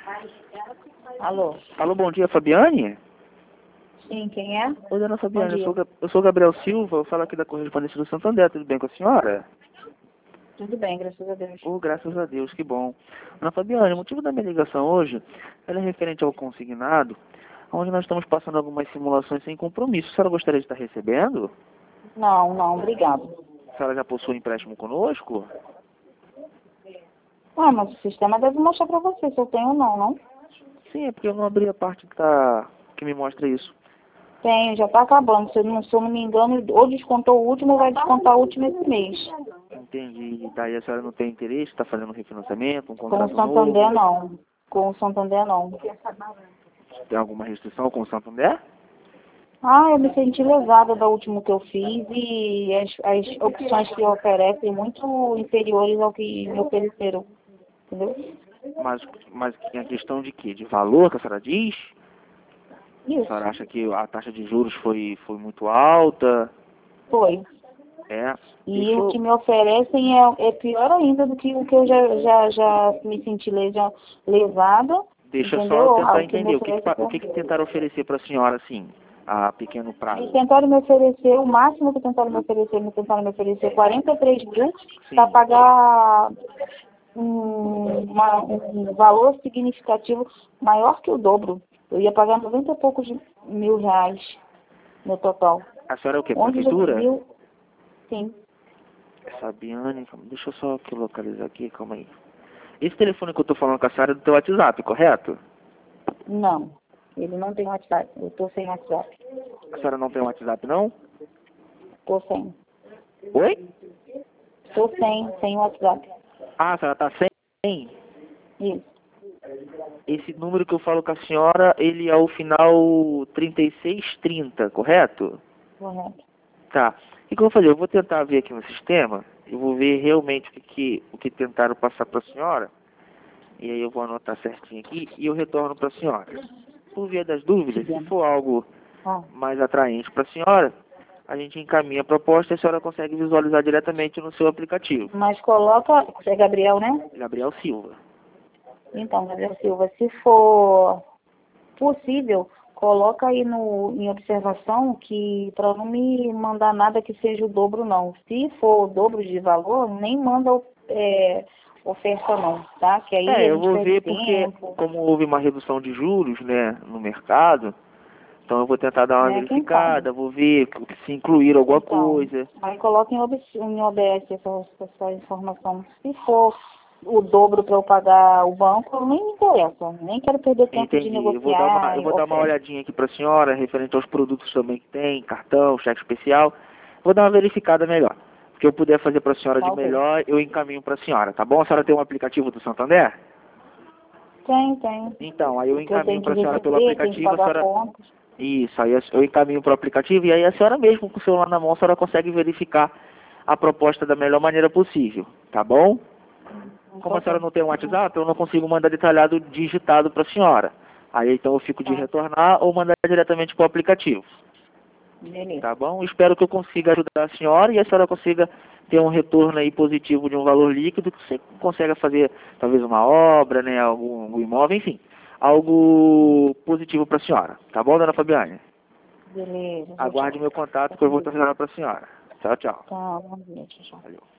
Alô? Alô, bom dia, Fabiane? Sim, quem é? Oi, dona Fabiane, Bom dia. eu sou Gabriel Silva, eu falo aqui da Correspondência do Santander, tudo bem com a senhora? Tudo bem, graças a Deus. Oh, graças a Deus, que bom. Dona Fabiane, o motivo da minha ligação hoje ela é referente ao consignado, onde nós estamos passando algumas simulações sem compromisso. A senhora gostaria de estar recebendo? Não, não, obrigado. A senhora já possui empréstimo conosco? Ah, mas o sistema deve mostrar pra você se eu tenho ou não, não? Sim, é porque eu não abri a parte que me mostra isso. Tenho, já tá acabando. Se eu não me engano, ou descontou o último, ou vai descontar o último esse mês. Entendi. Daí a senhora não tem interesse, está fazendo um refinanciamento, um Com o contrato Santander, novo? não. Com o Santander, não. Tem alguma restrição com o Santander? Ah, eu me senti lesada da última que eu fiz e as opções que oferecem muito inferiores ao que me ofereceram. Entendeu? Mas em questão de quê? De valor que a senhora diz? A senhora Isso. acha que a taxa de juros foi muito alta? Foi. É. E o que me oferecem é pior ainda do que o que eu já me senti lesada, Deixa eu entendeu? só tentar O que me entender. oferece O que tentaram oferecer para a senhora, assim, a pequeno e prazo? tentaram me oferecer, o máximo que tentaram me oferecer 43 mil para Sim. pagar um valor significativo maior que o dobro. Eu ia pagar 90 e poucos mil reais no total. A senhora é o quê? Onde já se Prefeitura? viu? Sim. Fabiane, deixa eu só aqui localizar aqui, calma aí. Esse telefone que eu tô falando com a senhora é do teu WhatsApp, correto? Não. Ele não tem WhatsApp. Eu tô sem WhatsApp. A senhora não tem WhatsApp, não? Tô sem. Oi? Tô sem WhatsApp. Ah, a senhora tá sem? Isso, Esse número que eu falo com a senhora, ele é o final 3630, correto? correto. Tá. O que eu vou fazer? Eu vou tentar ver aqui no sistema, eu vou ver realmente o que tentaram passar para a senhora, e aí eu vou anotar certinho aqui e eu retorno para a senhora. Por via das dúvidas, se for algo Ah, mais atraente para a senhora, a gente encaminha a proposta e a senhora consegue visualizar diretamente no seu aplicativo. mas coloca, é Gabriel, né? Gabriel Silva. Então, Gabriel Silva, se for possível, coloca aí em observação que para não me mandar nada que seja o dobro, não. Se for o dobro de valor, nem manda oferta, não, tá? Que aí a Eu gente vou perde ver porque, tempo, como houve uma redução de juros, né, no mercado, então eu vou tentar dar uma né? Quem sabe? verificada, vou ver se incluir alguma Então, coisa. aí coloca em OBS essa informação. Se for o dobro para eu pagar o banco, nem me interessa. Nem quero perder tempo de Entendi. negociar Eu vou dar uma oferta. olhadinha aqui para a senhora, referente aos produtos também que tem, cartão, cheque especial. Vou dar uma verificada melhor. O que eu puder fazer para a senhora Tá de ok. melhor, eu encaminho para a senhora, tá bom? A senhora tem um aplicativo do Santander? Tem. Então, aí eu Porque eu encaminho tenho que para a senhora pelo receber, tenho que aplicativo, a pagar senhora... contas. Isso, aí eu encaminho para o aplicativo e aí a senhora mesmo, com o celular na mão, a senhora consegue verificar a proposta da melhor maneira possível, tá bom? Como Tá a senhora ok. não tem um WhatsApp, eu não consigo mandar detalhado digitado para a senhora. Aí então eu fico de Tá. retornar ou mandar diretamente para o aplicativo, Beleza. tá bom? Espero que eu consiga ajudar a senhora e a senhora consiga ter um retorno aí positivo de um valor líquido, que você consiga fazer talvez uma obra, né, algum imóvel, enfim, algo positivo para a senhora, tá bom, dona Fabiane? Beleza. Tchau, Aguarde tchau. meu contato Tá que eu com vou Deus. transferir para a senhora. Tchau, tchau. Tá, bom dia. Tchau, tchau. Valeu.